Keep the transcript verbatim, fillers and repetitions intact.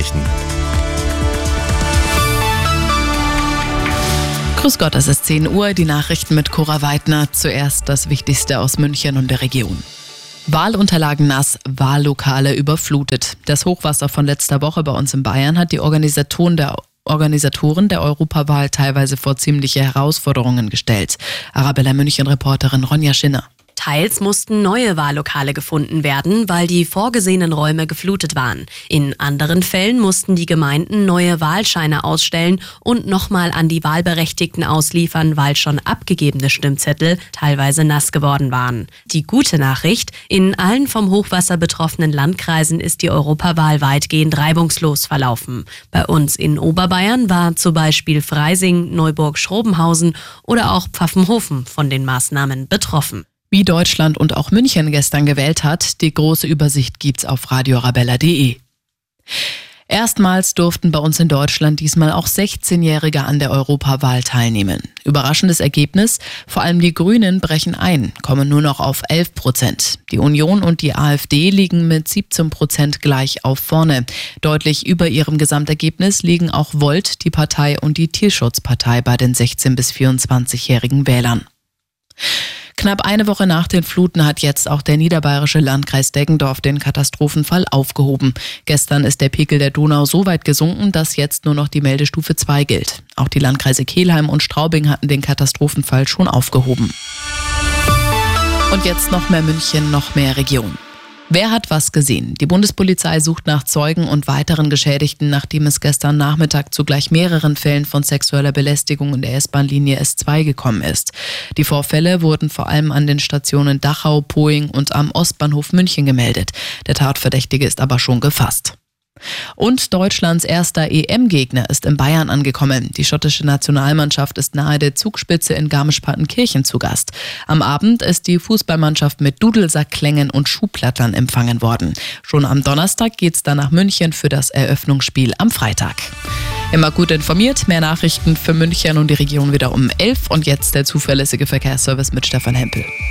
Nachrichten. Grüß Gott, es ist zehn Uhr, die Nachrichten mit Cora Weidner. Zuerst das Wichtigste aus München und der Region. Wahlunterlagen nass, Wahllokale überflutet. Das Hochwasser von letzter Woche bei uns in Bayern hat die Organisatoren der Organisatoren der Europawahl teilweise vor ziemliche Herausforderungen gestellt. Arabella München-Reporterin Ronja Schinner. Teils mussten neue Wahllokale gefunden werden, weil die vorgesehenen Räume geflutet waren. In anderen Fällen mussten die Gemeinden neue Wahlscheine ausstellen und nochmal an die Wahlberechtigten ausliefern, weil schon abgegebene Stimmzettel teilweise nass geworden waren. Die gute Nachricht: In allen vom Hochwasser betroffenen Landkreisen ist die Europawahl weitgehend reibungslos verlaufen. Bei uns in Oberbayern war zum Beispiel Freising, Neuburg-Schrobenhausen oder auch Pfaffenhofen von den Maßnahmen betroffen. Wie Deutschland und auch München gestern gewählt hat, die große Übersicht gibt's auf radio arabella punkt de. Erstmals durften bei uns in Deutschland diesmal auch sechzehnjährige an der Europawahl teilnehmen. Überraschendes Ergebnis: Vor allem die Grünen brechen ein, kommen nur noch auf elf Prozent. Die Union und die AfD liegen mit siebzehn Prozent gleich auf vorne. Deutlich über ihrem Gesamtergebnis liegen auch Volt, die Partei und die Tierschutzpartei bei den sechzehn- bis vierundzwanzigjährigen Wählern. Knapp eine Woche nach den Fluten hat jetzt auch der niederbayerische Landkreis Deggendorf den Katastrophenfall aufgehoben. Gestern ist der Pegel der Donau so weit gesunken, dass jetzt nur noch die Meldestufe zwei gilt. Auch die Landkreise Kelheim und Straubing hatten den Katastrophenfall schon aufgehoben. Und jetzt noch mehr München, noch mehr Region. Wer hat was gesehen? Die Bundespolizei sucht nach Zeugen und weiteren Geschädigten, nachdem es gestern Nachmittag zu gleich mehreren Fällen von sexueller Belästigung in der S-Bahn-Linie S zwei gekommen ist. Die Vorfälle wurden vor allem an den Stationen Dachau, Poing und am Ostbahnhof München gemeldet. Der Tatverdächtige ist aber schon gefasst. Und Deutschlands erster E M-Gegner ist in Bayern angekommen. Die schottische Nationalmannschaft ist nahe der Zugspitze in Garmisch-Partenkirchen zu Gast. Am Abend ist die Fußballmannschaft mit Dudelsackklängen und Schuhplattern empfangen worden. Schon am Donnerstag geht's dann nach München für das Eröffnungsspiel am Freitag. Immer gut informiert, mehr Nachrichten für München und die Region wieder um elf. Und jetzt der zuverlässige Verkehrsservice mit Stefan Hempel.